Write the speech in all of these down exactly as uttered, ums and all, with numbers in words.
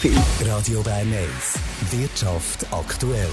viel. Radio Bern eins, Wirtschaft aktuell.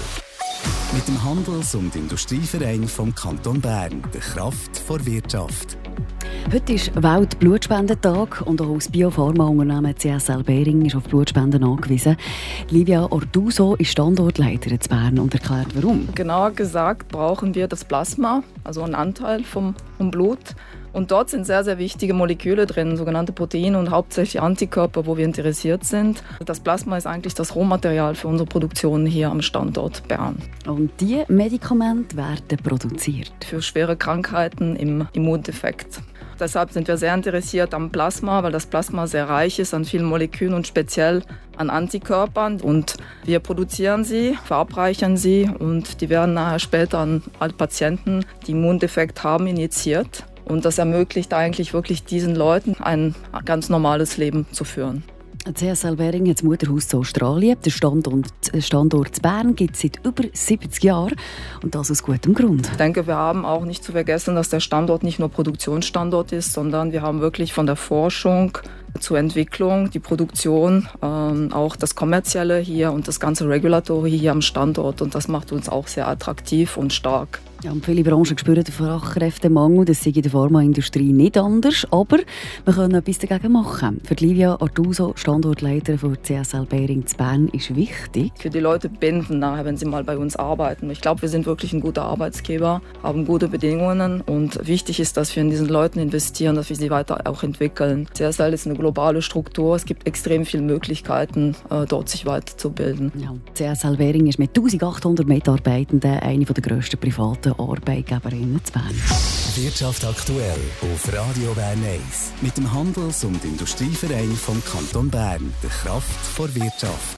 Mit dem Handels- und Industrieverein vom Kanton Bern, der Kraft vor Wirtschaft. Heute ist Welt-Blutspendentag und auch das Biopharma-Unternehmen C S L Behring ist auf Blutspenden angewiesen. Livia Ortuso ist Standortleiterin in Bern und erklärt, warum. Genauer gesagt brauchen wir das Plasma, also einen Anteil vom, vom Blut. Und dort sind sehr, sehr wichtige Moleküle drin, sogenannte Proteine und hauptsächlich Antikörper, wo wir interessiert sind. Das Plasma ist eigentlich das Rohmaterial für unsere Produktion hier am Standort Bern. Und diese Medikamente werden produziert für schwere Krankheiten im Immundefekt. Deshalb sind wir sehr interessiert am Plasma, weil das Plasma sehr reich ist an vielen Molekülen und speziell an Antikörpern. Und wir produzieren sie, verabreichern sie und die werden nachher später an alle Patienten, die Immundefekt haben, injiziert. Und das ermöglicht eigentlich wirklich diesen Leuten ein ganz normales Leben zu führen. C S L Behring hat das Mutterhaus zu Australien. Der Standort, Standort Bern gibt es seit über siebzig Jahren und das aus gutem Grund. Ich denke, wir haben auch nicht zu vergessen, dass der Standort nicht nur Produktionsstandort ist, sondern wir haben wirklich von der Forschung zur Entwicklung, die Produktion, ähm, auch das Kommerzielle hier und das ganze Regulatory hier am Standort. Und das macht uns auch sehr attraktiv und stark. Ja, und viele Branchen spüren den Fachkräftemangel. Das sei in der Pharmaindustrie nicht anders. Aber wir können etwas dagegen machen. Für Livia Ortuso, Standortleiterin von C S L Behring in Bern, ist wichtig. Für die Leute binden nachher, wenn sie mal bei uns arbeiten. Ich glaube, wir sind wirklich ein guter Arbeitsgeber, haben gute Bedingungen. Und wichtig ist, dass wir in diesen Leuten investieren, dass wir sie weiter auch entwickeln. C S L ist eine globale Struktur. Es gibt extrem viele Möglichkeiten, dort sich weiterzubilden. Ja, C S L Behring ist mit eintausendachthundert Mitarbeitenden eine der grössten privaten Arbeitgeberinnen in Bern. Wirtschaft aktuell auf Radio Bern eins. Mit dem Handels- und Industrieverein vom Kanton Bern, der Kraft vor Wirtschaft.